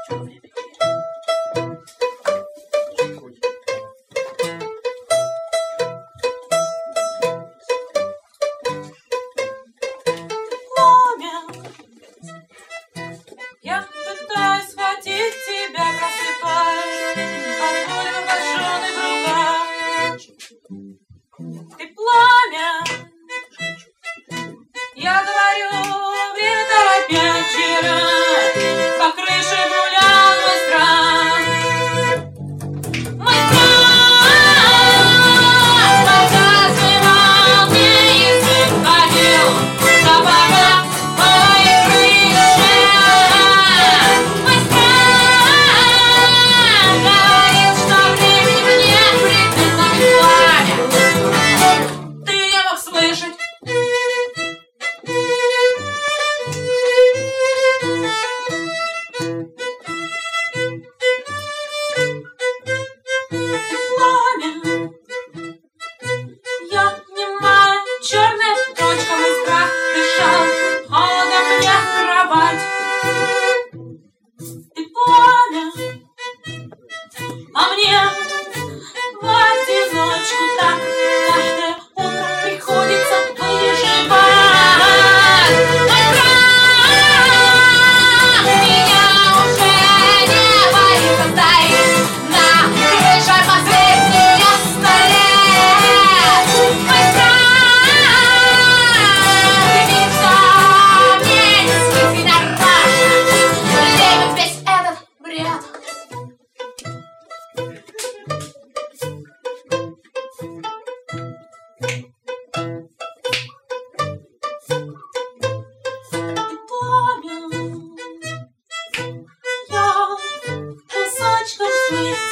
Я пытаюсь схватить тебя, просыпаюсь от боли обожженной в руках. Ты пламя, я говорю, время торопят вчера, по крыше гулял мой страх. Мой страх показывал мне язык, ходил на порог моей крыши. Мой страх говорил, что времени нет, придумал пламя. Ты не мог слышать. Я немая, черная точка, мой страх дышал холодом мне в кровать. Ты пламя, а мне в одиночку так каждое утро приходится выживать. Мой страх меня уже не боится, стоит на крыше последнее столе. Мой страх видит, что мне действительно важно любить весь этот бред. Ты пламя, я кусочком своих